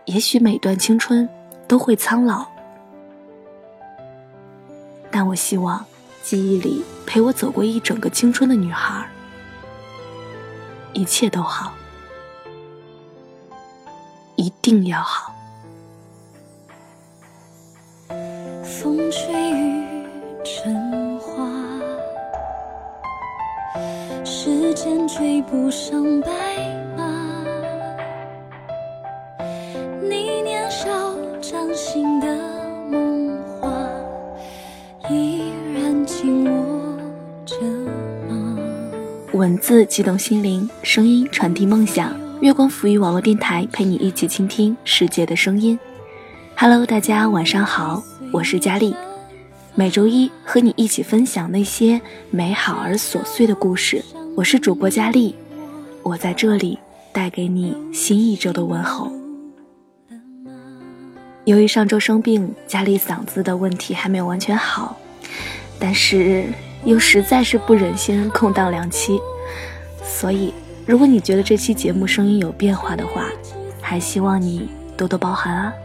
也许每段青春都会苍老，但我希望记忆里陪我走过一整个青春的女孩，一切都好，一定要好。 风吹雨成花，时间追不上白马，你年少掌心的梦话依然紧握着吗？ 文字激动心灵，声音传递梦想。月光浮语网络电台陪你一起倾听世界的声音。Hello， 大家晚上好，我是佳丽。每周一和你一起分享那些美好而琐碎的故事。我是主播佳丽，我在这里带给你新一周的问候。由于上周生病，佳丽嗓子的问题还没有完全好，但是又实在是不忍心空档2期，所以如果你觉得这期节目声音有变化的话，还希望你多多包涵啊。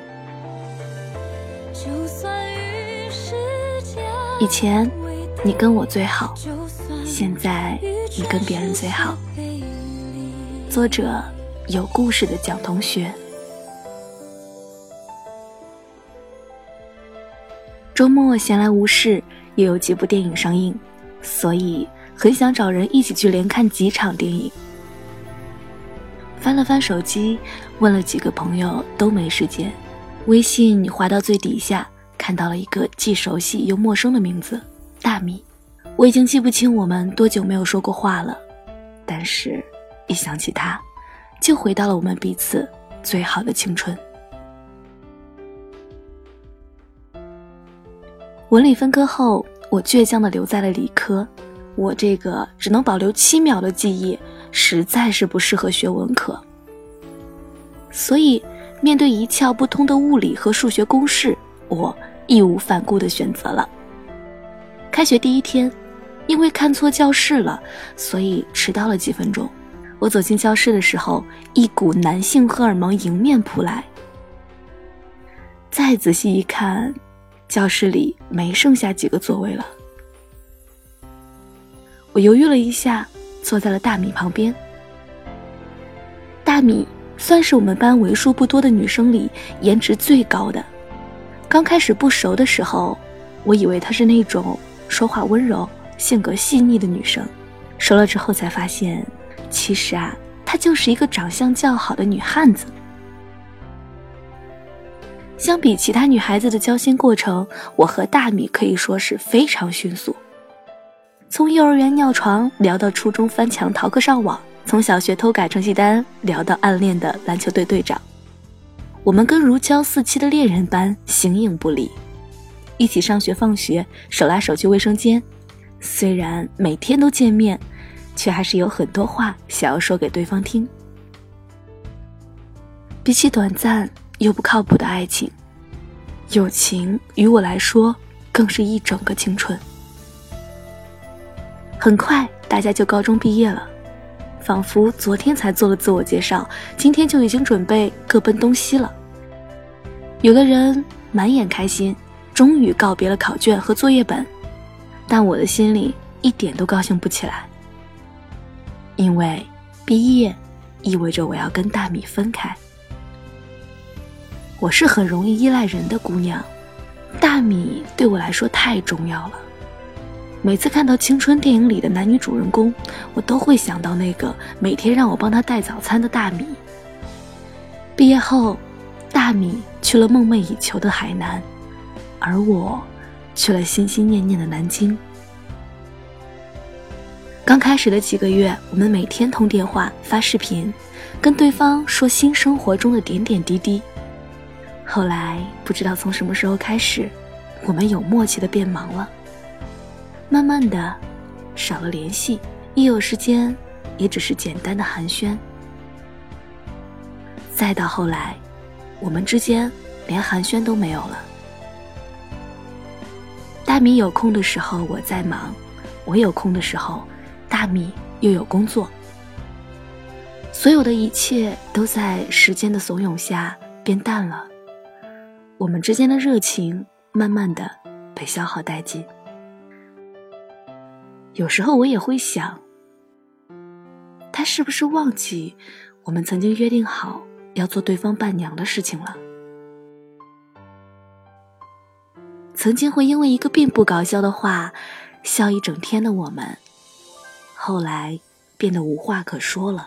以前你跟我最好，现在你跟别人最好。作者有故事的蒋同学。周末闲来无事，又有几部电影上映，所以很想找人一起去连看几场电影。翻了翻手机，问了几个朋友，都没时间。微信滑到最底下，看到了一个既熟悉又陌生的名字，大米。我已经记不清我们多久没有说过话了，但是一想起他，就回到了我们彼此最好的青春。文理分科后，我倔强地留在了理科。我这个只能保留7秒的记忆，实在是不适合学文科。所以面对一窍不通的物理和数学公式，我义无反顾地选择了。开学第一天，因为看错教室了，所以迟到了几分钟。我走进教室的时候，一股男性荷尔蒙迎面扑来。再仔细一看，教室里没剩下几个座位了。我犹豫了一下，坐在了大米旁边。大米算是我们班为数不多的女生里颜值最高的。刚开始不熟的时候，我以为她是那种说话温柔、性格细腻的女生。熟了之后才发现，其实她就是一个长相较好的女汉子。相比其他女孩子的交心过程，我和大米可以说是非常迅速。从幼儿园尿床聊到初中翻墙逃课上网，从小学偷改成绩单聊到暗恋的篮球队队长，我们跟如胶似漆的恋人般形影不离，一起上学放学，手拉手去卫生间。虽然每天都见面，却还是有很多话想要说给对方听。比起短暂又不靠谱的爱情，友情于我来说更是一整个青春。很快大家就高中毕业了，仿佛昨天才做了自我介绍，今天就已经准备各奔东西了。有的人满眼开心，终于告别了考卷和作业本，但我的心里一点都高兴不起来，因为毕业意味着我要跟大米分开。我是很容易依赖人的姑娘，大米对我来说太重要了。每次看到青春电影里的男女主人公，我都会想到那个每天让我帮他带早餐的大米。毕业后，大米去了梦寐以求的海南，而我去了心心念念的南京。刚开始的几个月，我们每天通电话发视频，跟对方说新生活中的点点滴滴。后来不知道从什么时候开始，我们有默契的变忙了，慢慢的少了联系，一有时间也只是简单的寒暄。再到后来，我们之间连寒暄都没有了。大米有空的时候我在忙，我有空的时候大米又有工作，所有的一切都在时间的怂恿下变淡了，我们之间的热情慢慢的被消耗殆尽。有时候我也会想，他是不是忘记我们曾经约定好要做对方伴娘的事情了？曾经会因为一个并不搞笑的话笑一整天的我们，后来变得无话可说了。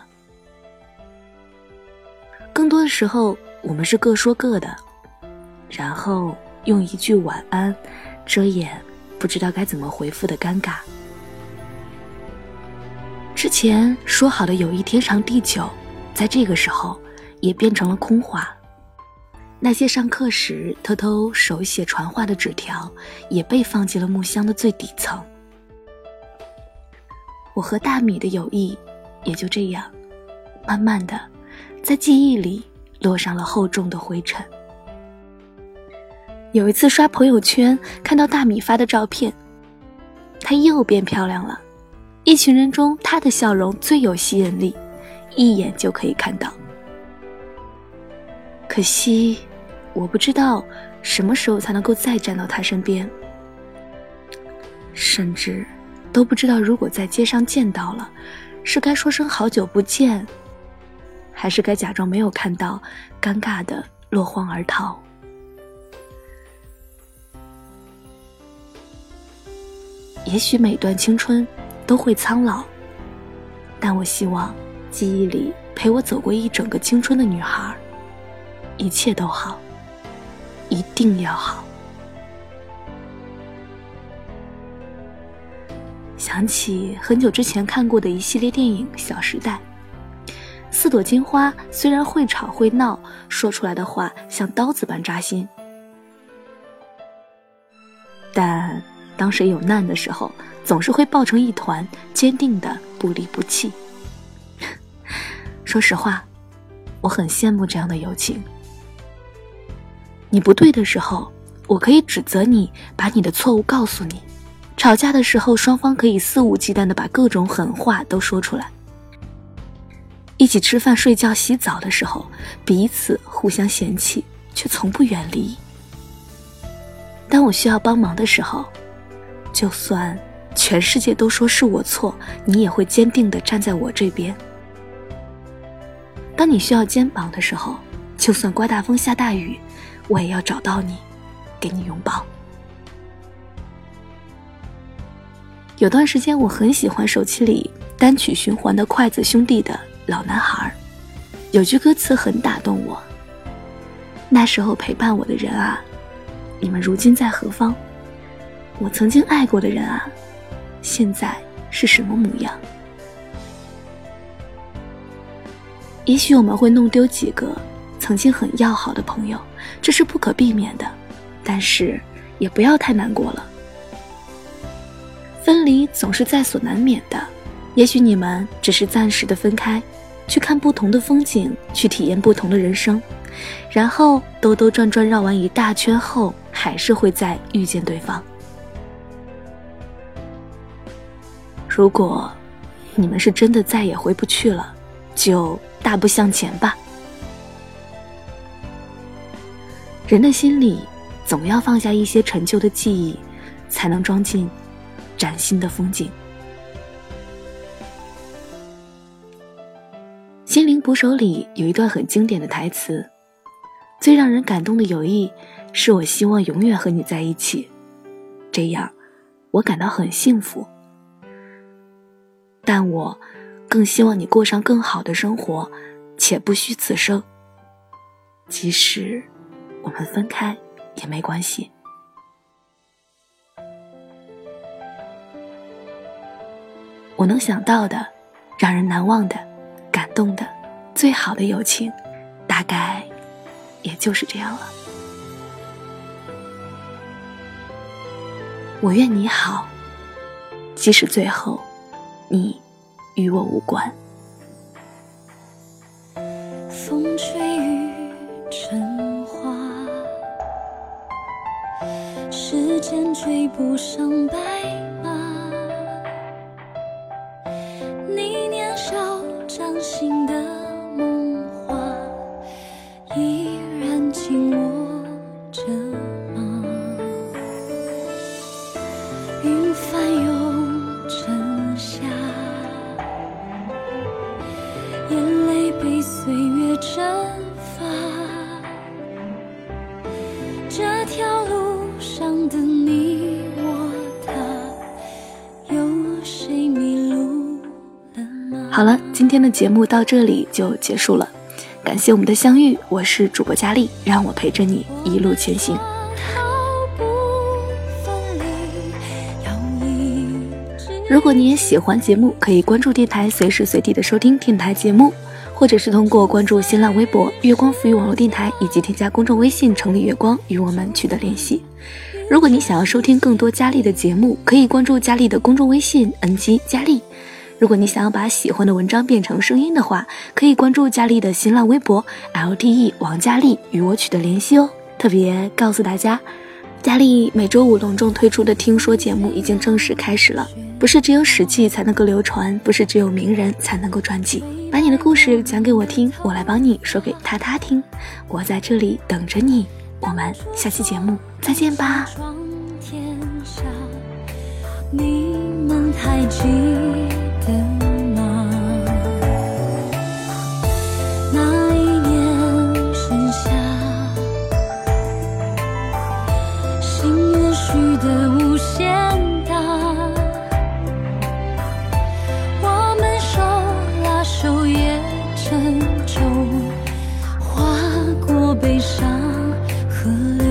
更多的时候我们是各说各的，然后用一句晚安遮掩不知道该怎么回复的尴尬。之前说好的友谊天长地久，在这个时候也变成了空话。那些上课时偷偷手写传话的纸条，也被放进了木箱的最底层。我和大米的友谊也就这样，慢慢的在记忆里落上了厚重的灰尘。有一次刷朋友圈，看到大米发的照片，她又变漂亮了，一群人中她的笑容最有吸引力，一眼就可以看到。可惜我不知道什么时候才能够再站到她身边，甚至都不知道如果在街上见到了，是该说声好久不见，还是该假装没有看到，尴尬的落荒而逃。也许每段青春都会苍老，但我希望记忆里陪我走过一整个青春的女孩，一切都好，一定要好。想起很久之前看过的一系列电影《小时代》，四朵金花虽然会吵会闹，说出来的话像刀子般扎心，但当谁有难的时候，总是会抱成一团，坚定的不离不弃。说实话，我很羡慕这样的友情。你不对的时候，我可以指责你，把你的错误告诉你。吵架的时候，双方可以肆无忌惮地把各种狠话都说出来。一起吃饭、睡觉、洗澡的时候，彼此互相嫌弃，却从不远离。当我需要帮忙的时候，就算全世界都说是我错，你也会坚定地站在我这边。当你需要肩膀的时候，就算刮大风下大雨，我也要找到你，给你拥抱。有段时间我很喜欢手机里单曲循环的筷子兄弟的《老男孩》，有句歌词很打动我：那时候陪伴我的人啊，你们如今在何方？我曾经爱过的人啊，现在是什么模样？也许我们会弄丢几个曾经很要好的朋友，这是不可避免的，但是也不要太难过了。分离总是在所难免的，也许你们只是暂时的分开，去看不同的风景，去体验不同的人生，然后兜兜转转绕完一大圈后，还是会再遇见对方。如果你们是真的再也回不去了，就大步向前吧。人的心里总要放下一些陈旧的记忆，才能装进崭新的风景。心灵捕手里有一段很经典的台词：最让人感动的友谊，是我希望永远和你在一起，这样我感到很幸福。但我更希望你过上更好的生活，且不虚此生。即使我们分开也没关系。我能想到的，让人难忘的，感动的，最好的友情，大概也就是这样了。我愿你好，即使最后你与我无关。 风吹雨成花，时间追不上白马。你年少掌心的梦话，依然岁月蒸发。这条路上的你我他，有谁迷路了吗？ 好了，今天的节目到这里就结束了，感谢我们的相遇，我是主播佳丽，让我陪着你一路前行。如果你也喜欢节目，可以关注电台，随时随地的收听电台节目，或者是通过关注新浪微博月光浮语网络电台，以及添加公众微信城里月光与我们取得联系。如果你想要收听更多佳丽的节目，可以关注佳丽的公众微信 NG 佳丽。如果你想要把喜欢的文章变成声音的话，可以关注佳丽的新浪微博 LTE 王佳丽与我取得联系哦。特别告诉大家，佳丽每周五隆重推出的听说节目已经正式开始了。不是只有史记才能够流传，不是只有名人才能够传记。把你的故事讲给我听，我来帮你说给他听。我在这里等着你，我们下期节目再见吧。 你们还记得吗？那一年盛夏，心愿许得无限大，我们手拉手也沉重，划过悲伤河流。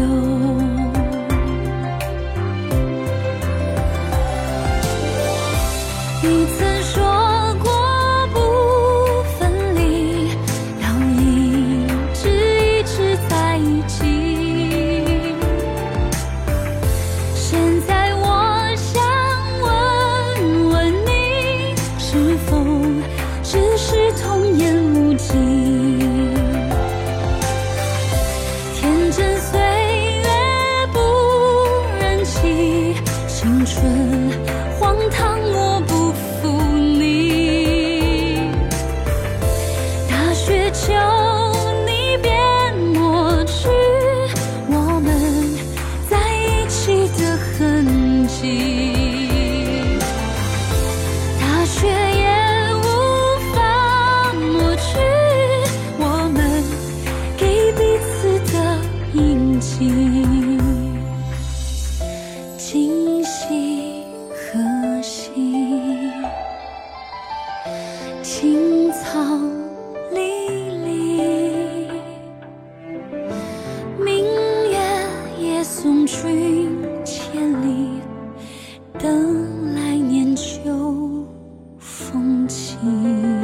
你曾说过不分离，要一直在一起。现在我想问问你，是否只是童言无忌？天真岁月不忍欺，青春荒唐我不负你。大雪求你别抹去我们在一起的痕迹，大雪也无法抹去我们给彼此的印记。今夕何夕，青草离离，明月也送君千里，等来年秋风起。